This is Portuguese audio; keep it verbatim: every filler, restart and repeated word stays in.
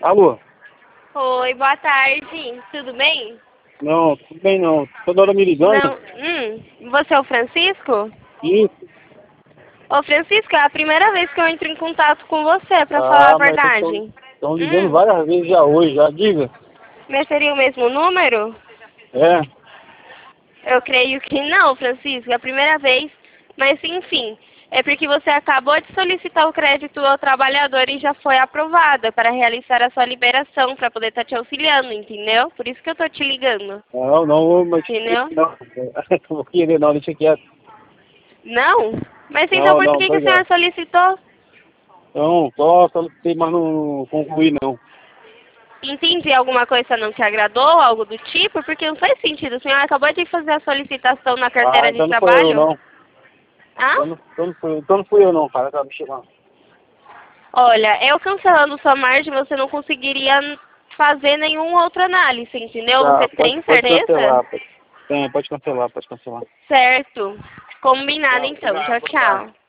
Alô? Oi, boa tarde. Tudo bem? Não, tudo bem não. Toda hora me ligando. Não. Hum, você é o Francisco? Isso. Ô, Francisco, é a primeira vez que eu entro em contato com você, pra falar a Ah, mas verdade. estão ligando Hum, várias vezes já hoje, já diga. mas seria o mesmo número? É. Eu creio que não, Francisco, é a primeira vez. Mas, enfim, é porque você acabou de solicitar o crédito ao trabalhador e já foi aprovada para realizar a sua liberação, para poder estar te auxiliando, entendeu? Por isso que eu tô te ligando, Não, não, mas entendeu? não. Não vou querer não, deixa quieto. Não? Mas então Não, por não, que que a senhora obrigado. solicitou? Não, só solicitei, mas não concluí não. Entendi, alguma coisa não te agradou, algo do tipo? Porque não faz sentido. A senhora acabou de fazer a solicitação na Ah, carteira de então não foi eu trabalho? não. Hã? Então não, então não, fui, então não fui eu não, cara, tá me chamando. Olha, eu cancelando sua margem, você não conseguiria fazer nenhuma outra análise, entendeu? Tá, Você pode, tem pode certeza? cancelar. Pode, tem, pode cancelar, pode cancelar. Certo. Combinado Tchau, então. obrigado, Tchau, boa tarde. tchau.